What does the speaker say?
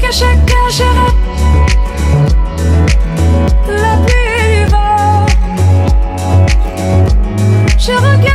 chacun géré. La pluie et l'hiver, je regarde